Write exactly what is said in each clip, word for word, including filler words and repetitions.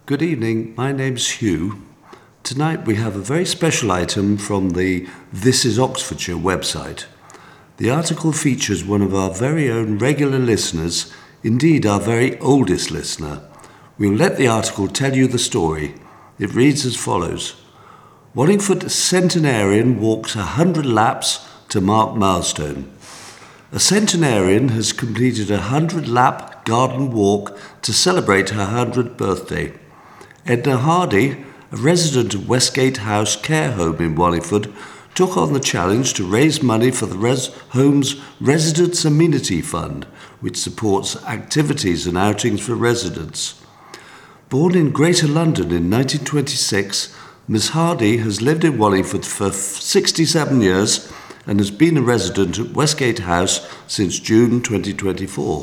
Good evening, my name's Hugh. Tonight we have a very special item from the This is Oxfordshire website. The article features one of our very own regular listeners, indeed our very oldest listener. We'll let the article tell you the story. It reads as follows. Wallingford centenarian walks a hundred laps to mark milestone. A centenarian has completed a hundred-lap garden walk to celebrate her hundredth birthday. Edna Hardy, a resident of Westgate House Care Home in Wallingford, took on the challenge to raise money for the res- home's Residents' Amenity Fund, which supports activities and outings for residents. Born in Greater London in nineteen twenty-six, Miss Hardy has lived in Wallingford for sixty-seven years and has been a resident at Westgate House since June twenty twenty-four.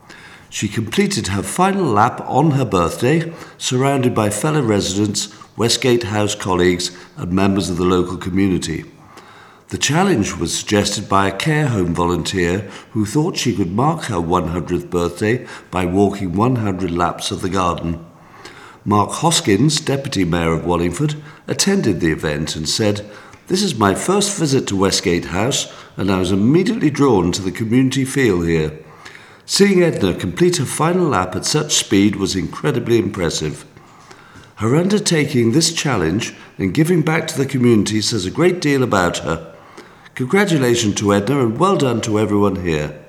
She completed her final lap on her birthday, surrounded by fellow residents, Westgate House colleagues and members of the local community. The challenge was suggested by a care home volunteer who thought she could mark her one hundredth birthday by walking one hundred laps of the garden. Mark Hoskins, Deputy Mayor of Wallingford, attended the event and said, "This is my first visit to Westgate House and I was immediately drawn to the community feel here. Seeing Edna complete her final lap at such speed was incredibly impressive. Her undertaking this challenge and giving back to the community says a great deal about her. Congratulations to Edna and well done to everyone here."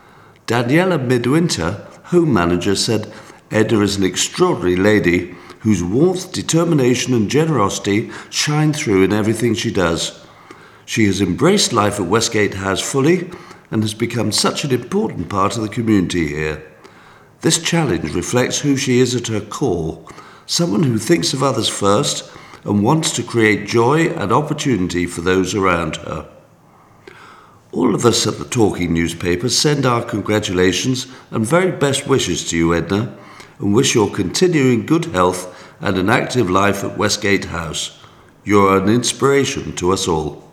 Daniela Midwinter, Home Manager, said, "Edna is an extraordinary lady whose warmth, determination and generosity shine through in everything she does. She has embraced life at Westgate House fully and has become such an important part of the community here. This challenge reflects who she is at her core, someone who thinks of others first and wants to create joy and opportunity for those around her." All of us at the Talking newspaper send our congratulations and very best wishes to you, Edna, and wish your continuing good health and an active life at Westgate House. You're an inspiration to us all.